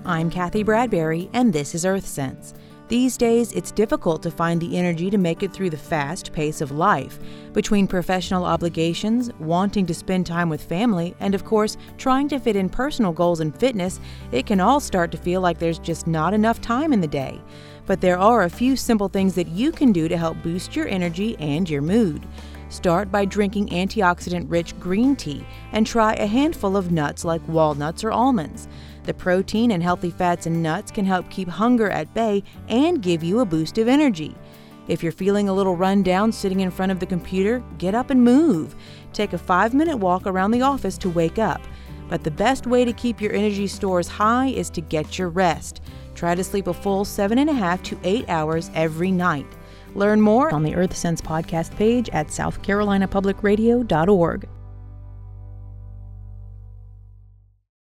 I'm Kathy Bradbury, and this is Earth Sense. These days, it's difficult to find the energy to make it through the fast pace of life. Between professional obligations, wanting to spend time with family, and of course, trying to fit in personal goals and fitness, it can all start to feel like there's just not enough time in the day. But there are a few simple things that you can do to help boost your energy and your mood. Start by drinking antioxidant-rich green tea and try a handful of nuts like walnuts or almonds. The protein and healthy fats in nuts can help keep hunger at bay and give you a boost of energy. If you're feeling a little run down sitting in front of the computer, get up and move. Take a 5-minute walk around the office to wake up. But the best way to keep your energy stores high is to get your rest. Try to sleep a full 7.5 to 8 hours every night. Learn more on the Earth Sense podcast page at southcarolinapublicradio.org.